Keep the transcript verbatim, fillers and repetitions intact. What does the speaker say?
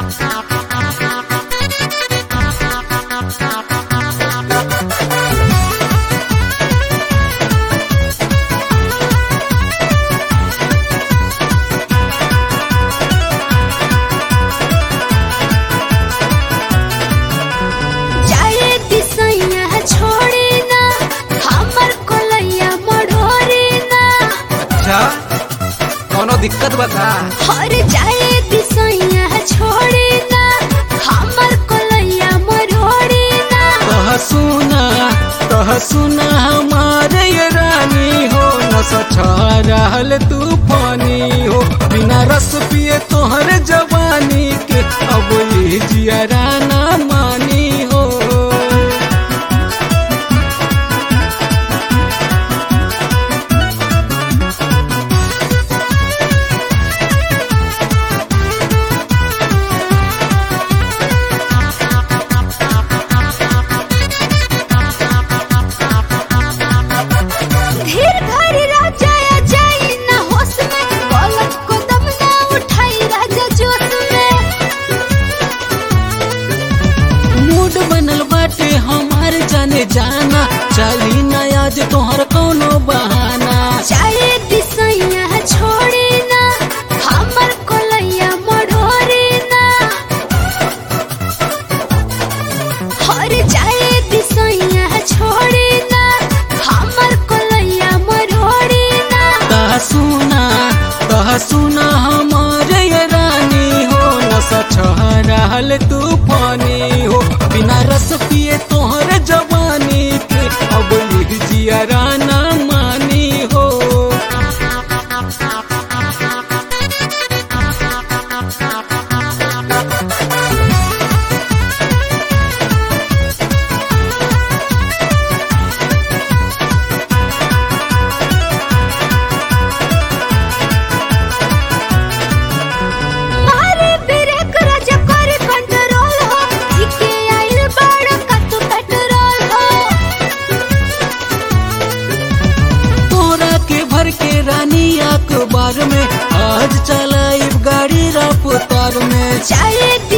कौनो दिक्कत बता हर जाए दिसैया छोड़ी ना हमर कोलैया मरोड़ी ना। कह सुना कह सुना हमारे ये रानी हो नशा छा रहल तूफानी हो बिना रस पिए तोहर जवानी के अब ये जियरा ना मानी हो। जाने जाना चली ना आज तोहर कौनो बहाना। चाहे दिसैया छोड़ी ना हमर कोलैया मरोड़ी ना। हर जाए दिसैया छोड़ी ना हमर कोलैया मरोड़ी ना। कह सुना कह सुना हमारे ये रानी हो नशा छह रहल तूफानी हो बिना रस पिए तोहर जवानी के अब ये जियरा ना मानी हो। के रानी अखबार में आज चलाइब गाड़ी रफ्तार में। चाहे